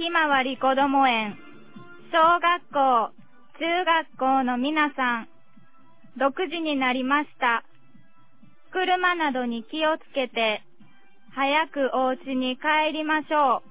ひまわりこども園、小学校、中学校の皆さん、6時になりました。車などに気をつけて、早くお家に帰りましょう。